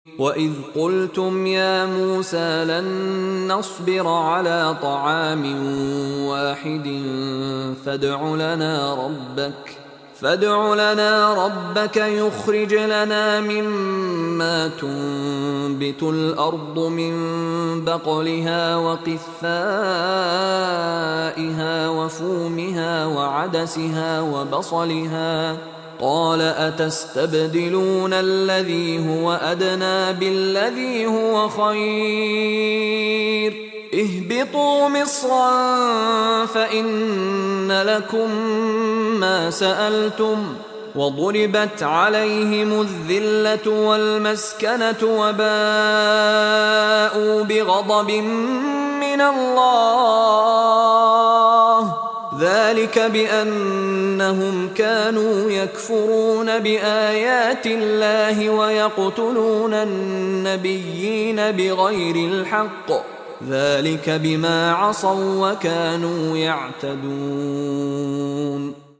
وَإِذْ قُلْتُمْ يَا مُوسَىٰ لَن نَّصْبِرَ عَلَىٰ طَعَامٍ وَاحِدٍ فادْعُ لَنَا رَبَّكَ يُخْرِجْ لَنَا مِمَّا تُنبِتُ الْأَرْضُ مِن بَقْلِهَا وَقِثَّائِهَا وَفُومِهَا وَعَدَسِهَا وَبَصَلِهَا ۖ قَالَ أَتَسْتَبْدِلُونَ الَّذِي هُوَ أَدْنَىٰ بِالَّذِي هُوَ خَيْرٌ ۚ اهْبِطُوا مِصْرًا فَإِنَّ لَكُم مَّا سَأَلْتُمْ ۗ وَضُرِبَتْ عَلَيْهِمُ الذِّلَّةُ وَالْمَسْكَنَةُ وَبَاءُوا بِغَضَبٍ مِّنَ اللَّهِ ۗ ذَٰلِكَ بِأَنَّهُمْ كَانُوا يَكْفُرُونَ بِآيَاتِ اللَّهِ وَيَقْتُلُونَ النَّبِيِّينَ بِغَيْرِ الْحَقِّ ۗ ذَٰلِكَ بِمَا عَصَوا وَّكَانُوا يَعْتَدُونَ